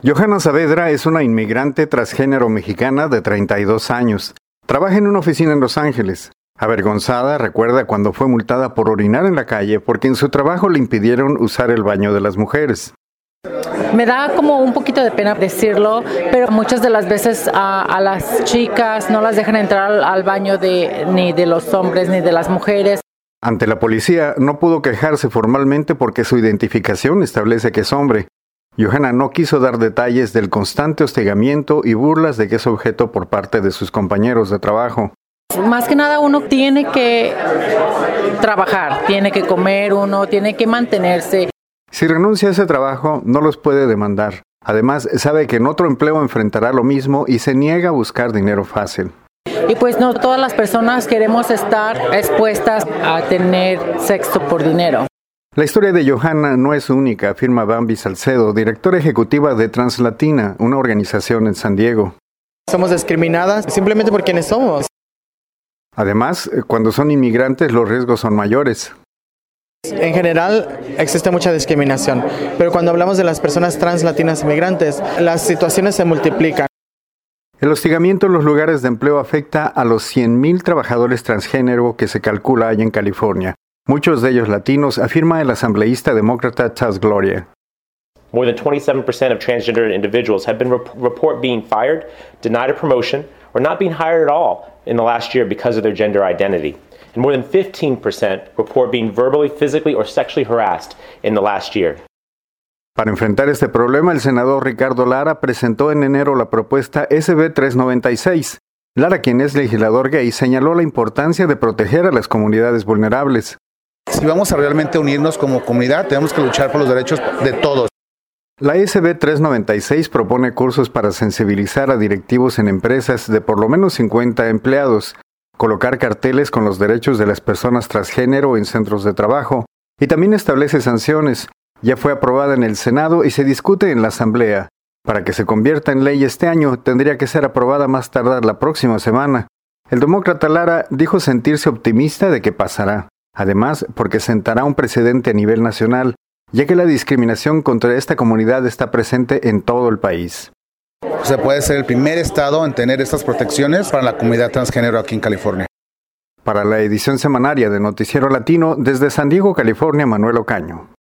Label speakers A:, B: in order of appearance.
A: Johanna Saavedra es una inmigrante transgénero mexicana de 32 años. Trabaja en una oficina en Los Ángeles. Avergonzada, recuerda cuando fue multada por orinar en la calle porque en su trabajo le impidieron usar el baño de las mujeres.
B: Me da como un poquito de pena decirlo, pero muchas de las veces a las chicas no las dejan entrar al baño ni de los hombres ni de las mujeres.
A: Ante la policía no pudo quejarse formalmente porque su identificación establece que es hombre. Johanna no quiso dar detalles del constante hostigamiento y burlas de que es objeto por parte de sus compañeros de trabajo.
B: Más que nada uno tiene que trabajar, tiene que comer, uno tiene que mantenerse.
A: Si renuncia a ese trabajo, no los puede demandar. Además, sabe que en otro empleo enfrentará lo mismo y se niega a buscar dinero fácil.
B: Y pues no todas las personas queremos estar expuestas a tener sexo por dinero.
A: La historia de Johanna no es única, afirma Bambi Salcedo, directora ejecutiva de Translatina, una organización en San Diego.
C: Somos discriminadas simplemente por quienes somos.
A: Además, cuando son inmigrantes los riesgos son mayores.
C: En general existe mucha discriminación, pero cuando hablamos de las personas translatinas inmigrantes, las situaciones se multiplican.
A: El hostigamiento en los lugares de empleo afecta a los 100,000 trabajadores transgénero que se calcula hay en California. Muchos de ellos latinos, afirma el asambleísta demócrata Chas Gloria.
D: More than 27% of transgender individuals have been report being fired, denied a promotion, or not being hired at all in the last year because of their gender identity. And more than 15% report being verbally, physically, or sexually harassed in the last year.
A: Para enfrentar este problema, el senador Ricardo Lara presentó en enero la propuesta SB 396. Lara, quien es legislador gay, señaló la importancia de proteger a las comunidades vulnerables.
E: Si vamos a realmente unirnos como comunidad, tenemos que luchar por los derechos de todos.
A: La SB 396 propone cursos para sensibilizar a directivos en empresas de por lo menos 50 empleados, colocar carteles con los derechos de las personas transgénero en centros de trabajo, y también establece sanciones. Ya fue aprobada en el Senado y se discute en la Asamblea. Para que se convierta en ley este año, tendría que ser aprobada más tardar la próxima semana. El demócrata Lara dijo sentirse optimista de que pasará. Además, porque sentará un precedente a nivel nacional, ya que la discriminación contra esta comunidad está presente en todo el país.
E: Se puede ser el primer estado en tener estas protecciones para la comunidad transgénero aquí en California.
A: Para la edición semanaria de Noticiero Latino, desde San Diego, California, Manuel Ocaño.